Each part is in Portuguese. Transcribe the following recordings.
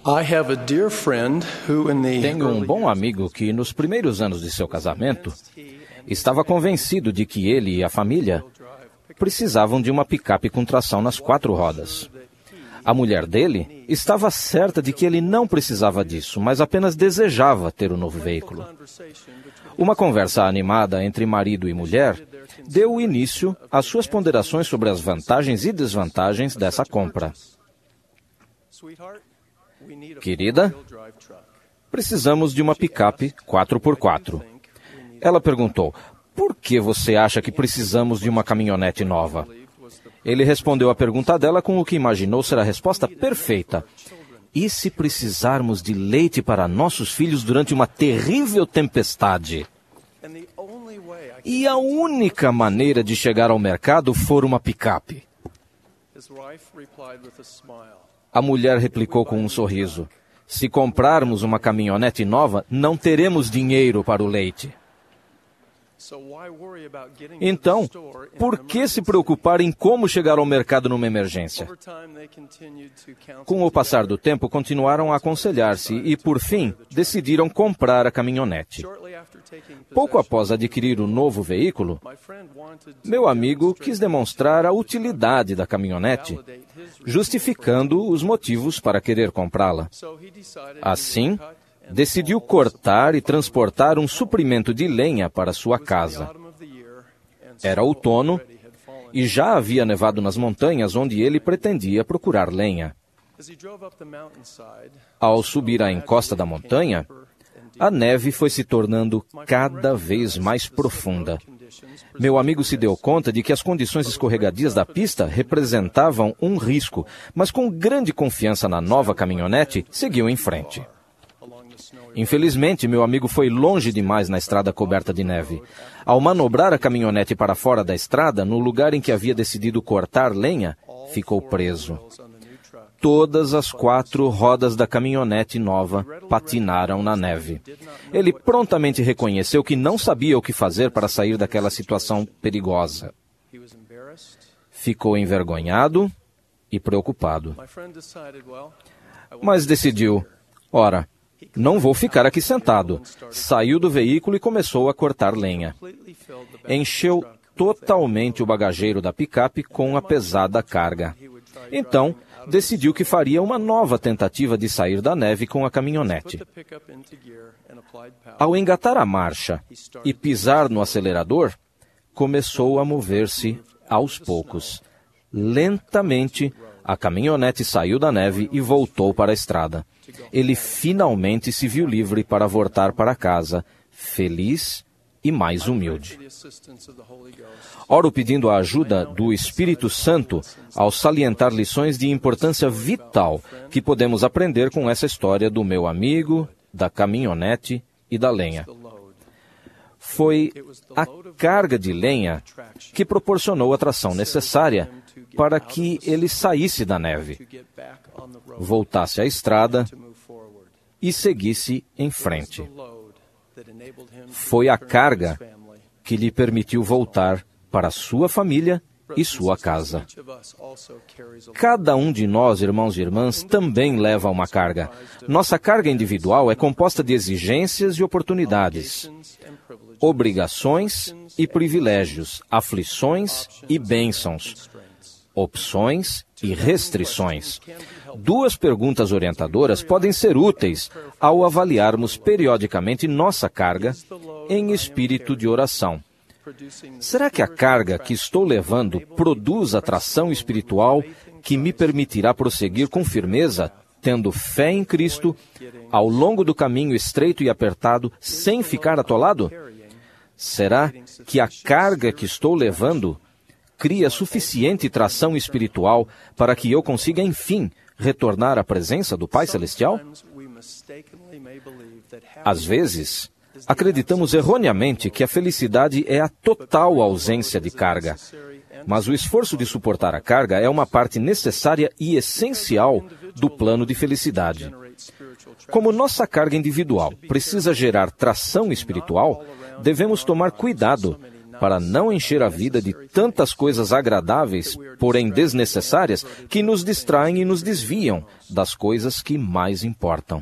Tenho um bom amigo que, nos primeiros anos de seu casamento, estava convencido de que ele e a família precisavam de uma picape com tração nas 4 rodas. A mulher dele estava certa de que ele não precisava disso, mas apenas desejava ter o novo veículo. Uma conversa animada entre marido e mulher deu início às suas ponderações sobre as vantagens e desvantagens dessa compra. Querida, precisamos de uma picape 4x4. Ela perguntou, por que você acha que precisamos de uma caminhonete nova? Ele respondeu a pergunta dela com o que imaginou ser a resposta perfeita. E se precisarmos de leite para nossos filhos durante uma terrível tempestade? E a única maneira de chegar ao mercado for uma picape. A mulher replicou com um sorriso. Se comprarmos uma caminhonete nova, não teremos dinheiro para o leite. Então, por que se preocupar em como chegar ao mercado numa emergência? Com o passar do tempo, continuaram a aconselhar-se e, por fim, decidiram comprar a caminhonete. Pouco após adquirir o novo veículo, meu amigo quis demonstrar a utilidade da caminhonete, justificando os motivos para querer comprá-la. Assim, decidiu cortar e transportar um suprimento de lenha para sua casa. Era outono e já havia nevado nas montanhas onde ele pretendia procurar lenha. Ao subir a encosta da montanha, a neve foi se tornando cada vez mais profunda. Meu amigo se deu conta de que as condições escorregadias da pista representavam um risco, mas com grande confiança na nova caminhonete, seguiu em frente. Infelizmente, meu amigo foi longe demais na estrada coberta de neve. Ao manobrar a caminhonete para fora da estrada, no lugar em que havia decidido cortar lenha, ficou preso. Todas as 4 rodas da caminhonete nova patinaram na neve. Ele prontamente reconheceu que não sabia o que fazer para sair daquela situação perigosa. Ficou envergonhado e preocupado. Mas decidiu, ora, não vou ficar aqui sentado. Saiu do veículo e começou a cortar lenha. Encheu totalmente o bagageiro da picape com a pesada carga. Então, decidiu que faria uma nova tentativa de sair da neve com a caminhonete. Ao engatar a marcha e pisar no acelerador, começou a mover-se aos poucos. Lentamente, a caminhonete saiu da neve e voltou para a estrada. Ele finalmente se viu livre para voltar para casa, feliz e mais humilde. Oro pedindo a ajuda do Espírito Santo ao salientar lições de importância vital que podemos aprender com essa história do meu amigo, da caminhonete e da lenha. Foi a carga de lenha que proporcionou a tração necessária para que ele saísse da neve, voltasse à estrada e seguisse em frente. Foi a carga que lhe permitiu voltar para sua família e sua casa. Cada um de nós, irmãos e irmãs, também leva uma carga. Nossa carga individual é composta de exigências e oportunidades, obrigações e privilégios, aflições e bênçãos, opções e restrições. 2 perguntas orientadoras podem ser úteis ao avaliarmos periodicamente nossa carga em espírito de oração. Será que a carga que estou levando produz atração espiritual que me permitirá prosseguir com firmeza, tendo fé em Cristo, ao longo do caminho estreito e apertado, sem ficar atolado? Será que a carga que estou levando cria suficiente tração espiritual para que eu consiga, enfim, retornar à presença do Pai Celestial? Às vezes, acreditamos erroneamente que a felicidade é a total ausência de carga. Mas o esforço de suportar a carga é uma parte necessária e essencial do plano de felicidade. Como nossa carga individual precisa gerar tração espiritual, devemos tomar cuidado para não encher a vida de tantas coisas agradáveis, porém desnecessárias, que nos distraem e nos desviam das coisas que mais importam.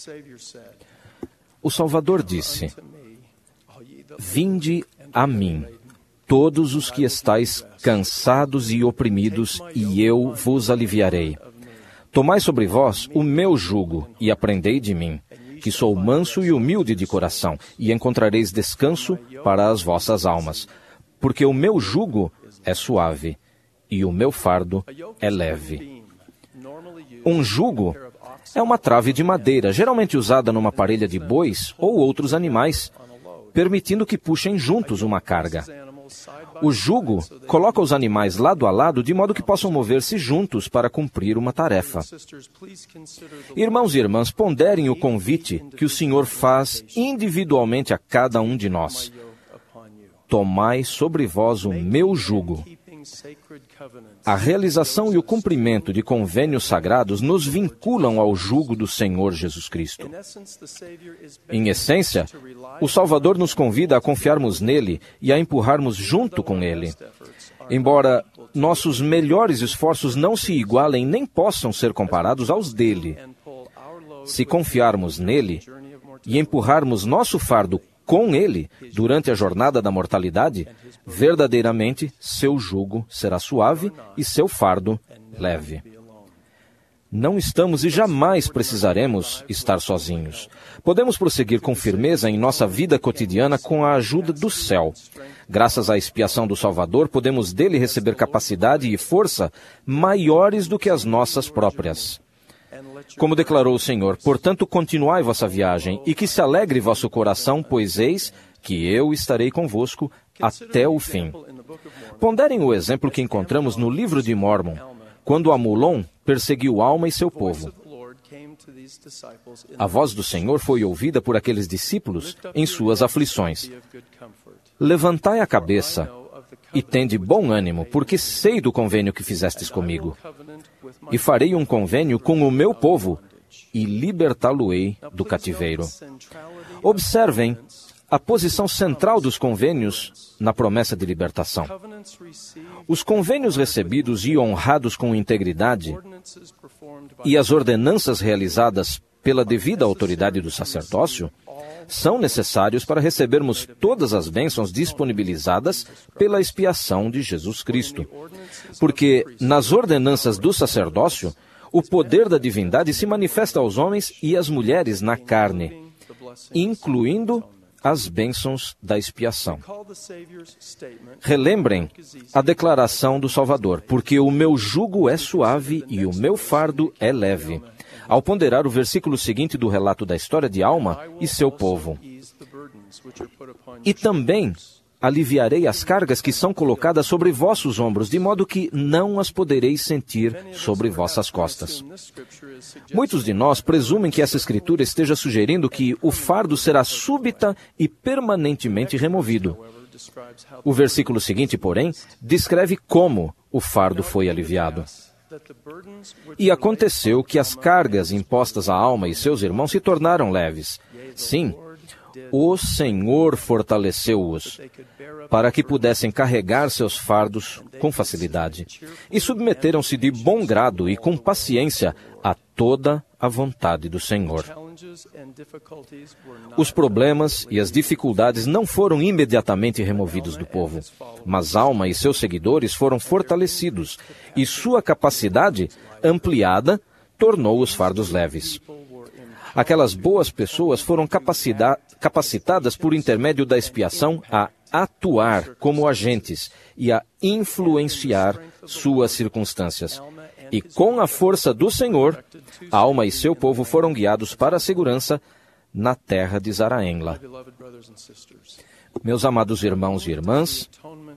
O Salvador disse: Vinde a mim, todos os que estáis cansados e oprimidos, e eu vos aliviarei. Tomai sobre vós o meu jugo e aprendei de mim, que sou manso e humilde de coração, e encontrareis descanso para as vossas almas. Porque o meu jugo é suave e o meu fardo é leve. Um jugo é uma trave de madeira, geralmente usada numa parelha de bois ou outros animais, permitindo que puxem juntos uma carga. O jugo coloca os animais lado a lado de modo que possam mover-se juntos para cumprir uma tarefa. Irmãos e irmãs, ponderem o convite que o Senhor faz individualmente a cada um de nós. Tomai sobre vós o meu jugo. A realização e o cumprimento de convênios sagrados nos vinculam ao jugo do Senhor Jesus Cristo. Em essência, o Salvador nos convida a confiarmos nele e a empurrarmos junto com ele. Embora nossos melhores esforços não se igualem nem possam ser comparados aos dele, se confiarmos nele e empurrarmos nosso fardo com ele durante a jornada da mortalidade, verdadeiramente seu jugo será suave e seu fardo leve. Não estamos e jamais precisaremos estar sozinhos. Podemos prosseguir com firmeza em nossa vida cotidiana com a ajuda do céu. Graças à expiação do Salvador, podemos dele receber capacidade e força maiores do que as nossas próprias. Como declarou o Senhor, portanto, continuai vossa viagem, e que se alegre vosso coração, pois eis que eu estarei convosco até o fim. Ponderem o exemplo que encontramos no livro de Mórmon, quando Amulon perseguiu Alma e seu povo. A voz do Senhor foi ouvida por aqueles discípulos em suas aflições. Levantai a cabeça e tende bom ânimo, porque sei do convênio que fizestes comigo. E farei um convênio com o meu povo, e libertá-lo-ei do cativeiro. Observem a posição central dos convênios na promessa de libertação. Os convênios recebidos e honrados com integridade e as ordenanças realizadas pela devida autoridade do sacerdócio são necessários para recebermos todas as bênçãos disponibilizadas pela expiação de Jesus Cristo. Porque nas ordenanças do sacerdócio, o poder da divindade se manifesta aos homens e às mulheres na carne, incluindo as bênçãos da expiação. Relembrem a declaração do Salvador, porque o meu jugo é suave e o meu fardo é leve, ao ponderar o versículo seguinte do relato da história de Alma e seu povo. E também aliviarei as cargas que são colocadas sobre vossos ombros, de modo que não as podereis sentir sobre vossas costas. Muitos de nós presumem que essa escritura esteja sugerindo que o fardo será súbita e permanentemente removido. O versículo seguinte, porém, descreve como o fardo foi aliviado. E aconteceu que as cargas impostas à Alma e seus irmãos se tornaram leves. Sim, o Senhor fortaleceu-os, para que pudessem carregar seus fardos com facilidade. E submeteram-se de bom grado e com paciência a toda a vontade do Senhor. Os problemas e as dificuldades não foram imediatamente removidos do povo, mas Alma e seus seguidores foram fortalecidos, e sua capacidade, ampliada, tornou os fardos leves. Aquelas boas pessoas foram capacitadas por intermédio da expiação a atuar como agentes e a influenciar suas circunstâncias. E com a força do Senhor, Alma e seu povo foram guiados para a segurança na terra de Zaraenla. Meus amados irmãos e irmãs,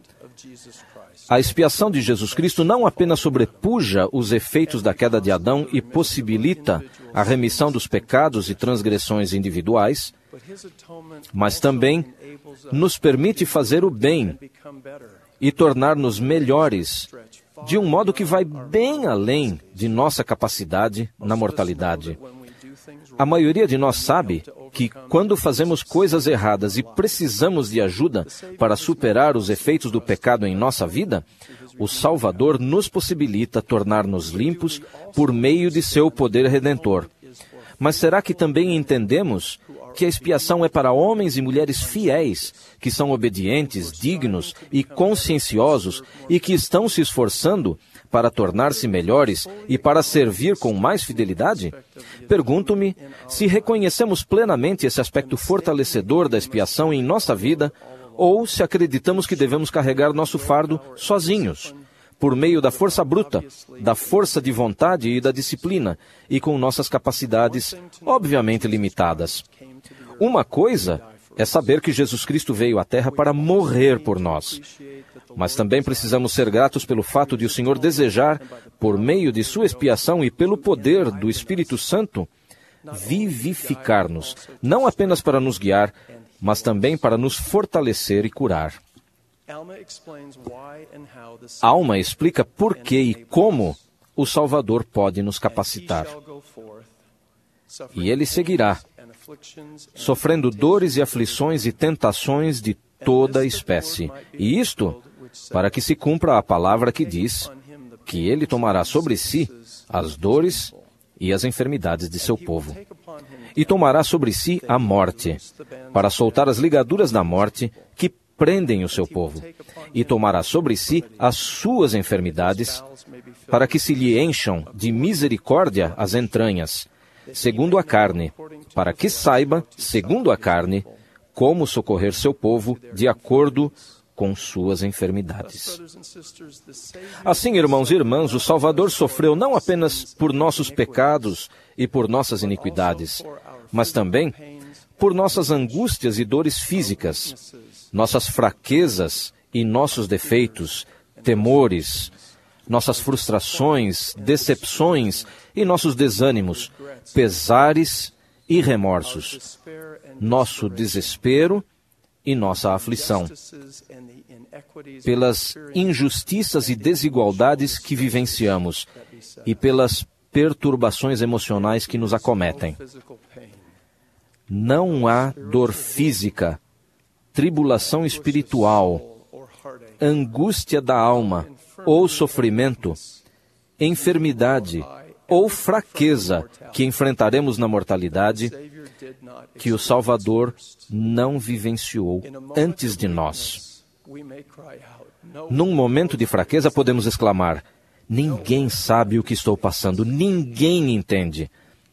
a expiação de Jesus Cristo não apenas sobrepuja os efeitos da queda de Adão e possibilita a remissão dos pecados e transgressões individuais, mas também nos permite fazer o bem e tornar-nos melhores, de um modo que vai bem além de nossa capacidade na mortalidade. A maioria de nós sabe que, quando fazemos coisas erradas e precisamos de ajuda para superar os efeitos do pecado em nossa vida, o Salvador nos possibilita tornar-nos limpos por meio de seu poder redentor. Mas será que também entendemos que a expiação é para homens e mulheres fiéis, que são obedientes, dignos e conscienciosos e que estão se esforçando para tornar-se melhores e para servir com mais fidelidade? Pergunto-me se reconhecemos plenamente esse aspecto fortalecedor da expiação em nossa vida ou se acreditamos que devemos carregar nosso fardo sozinhos, por meio da força bruta, da força de vontade e da disciplina, e com nossas capacidades obviamente limitadas. Uma coisa é saber que Jesus Cristo veio à Terra para morrer por nós. Mas também precisamos ser gratos pelo fato de o Senhor desejar, por meio de sua expiação e pelo poder do Espírito Santo, vivificar-nos, não apenas para nos guiar, mas também para nos fortalecer e curar. Alma explica por que e como o Salvador pode nos capacitar. E ele seguirá, sofrendo dores e aflições e tentações de toda espécie. E isto, para que se cumpra a palavra que diz que ele tomará sobre si as dores e as enfermidades de seu povo. E tomará sobre si a morte, para soltar as ligaduras da morte que prendem o seu povo. E tomará sobre si as suas enfermidades, para que se lhe encham de misericórdia as entranhas, segundo a carne, para que saiba, segundo a carne, como socorrer seu povo de acordo com suas enfermidades. Assim, irmãos e irmãs, o Salvador sofreu não apenas por nossos pecados e por nossas iniquidades, mas também por nossas angústias e dores físicas, nossas fraquezas e nossos defeitos, temores, nossas frustrações, decepções e nossos desânimos, pesares e remorsos, nosso desespero e nossa aflição, pelas injustiças e desigualdades que vivenciamos e pelas perturbações emocionais que nos acometem. Não há dor física, tribulação espiritual, angústia da alma ou sofrimento, enfermidade ou fraqueza que enfrentaremos na mortalidade que o Salvador não vivenciou antes de nós. Num momento de fraqueza podemos exclamar: ninguém sabe o que estou passando, ninguém entende.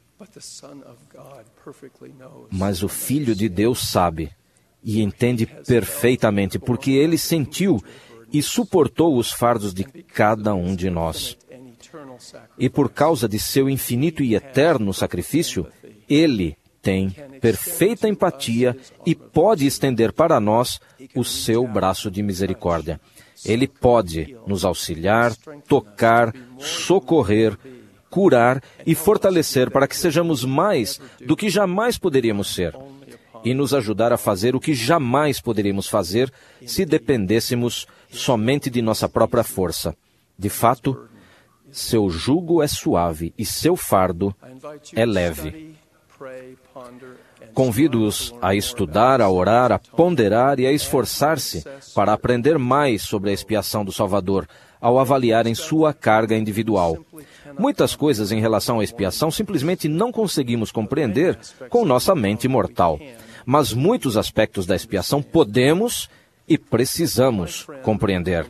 Mas o Filho de Deus sabe e entende perfeitamente, porque ele sentiu e suportou os fardos de cada um de nós. E por causa de seu infinito e eterno sacrifício, ele tem perfeita empatia e pode estender para nós o seu braço de misericórdia. Ele pode nos auxiliar, tocar, socorrer, curar e fortalecer para que sejamos mais do que jamais poderíamos ser e nos ajudar a fazer o que jamais poderíamos fazer se dependêssemos somente de nossa própria força. De fato, seu jugo é suave e seu fardo é leve. Convido-os a estudar, a orar, a ponderar e a esforçar-se para aprender mais sobre a expiação do Salvador, ao avaliarem sua carga individual. Muitas coisas em relação à expiação simplesmente não conseguimos compreender com nossa mente mortal. Mas muitos aspectos da expiação podemos e precisamos compreender.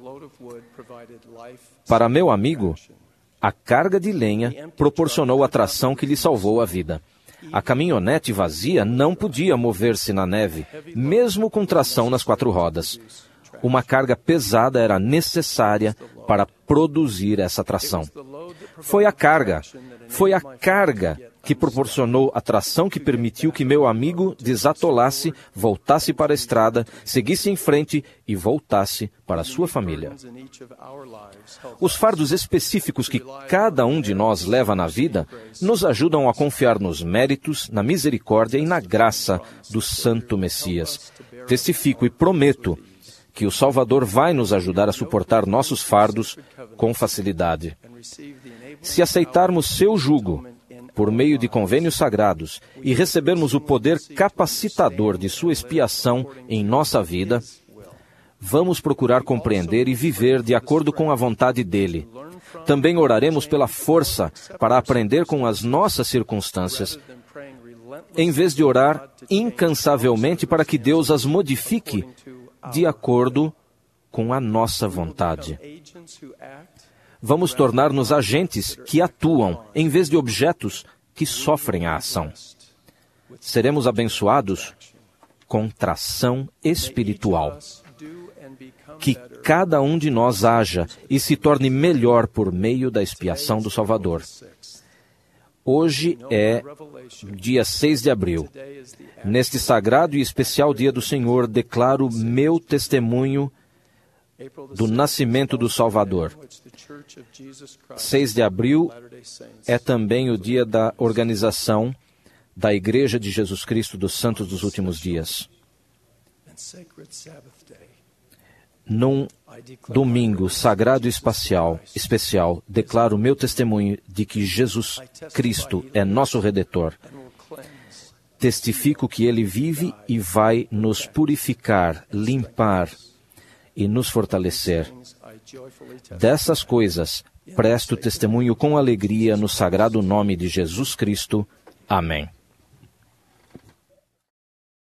Para meu amigo, a carga de lenha proporcionou a tração que lhe salvou a vida. A caminhonete vazia não podia mover-se na neve, mesmo com tração nas 4 rodas. Uma carga pesada era necessária para produzir essa tração. Foi a carga que proporcionou a tração que permitiu que meu amigo desatolasse, voltasse para a estrada, seguisse em frente e voltasse para a sua família. Os fardos específicos que cada um de nós leva na vida nos ajudam a confiar nos méritos, na misericórdia e na graça do Santo Messias. Testifico e prometo que o Salvador vai nos ajudar a suportar nossos fardos com facilidade. Se aceitarmos seu jugo por meio de convênios sagrados, e recebermos o poder capacitador de sua expiação em nossa vida, vamos procurar compreender e viver de acordo com a vontade dele. Também oraremos pela força para aprender com as nossas circunstâncias, em vez de orar incansavelmente para que Deus as modifique de acordo com a nossa vontade. Vamos tornar-nos agentes que atuam, em vez de objetos que sofrem a ação. Seremos abençoados com tração espiritual. Que cada um de nós haja e se torne melhor por meio da expiação do Salvador. Hoje é dia 6 de abril. Neste sagrado e especial dia do Senhor, declaro meu testemunho do nascimento do Salvador. 6 de abril é também o dia da organização da Igreja de Jesus Cristo dos Santos dos Últimos Dias. Num domingo sagrado e especial, declaro meu testemunho de que Jesus Cristo é nosso Redentor. Testifico que Ele vive e vai nos purificar, limpar e nos fortalecer. Dessas coisas, presto testemunho com alegria no sagrado nome de Jesus Cristo. Amém.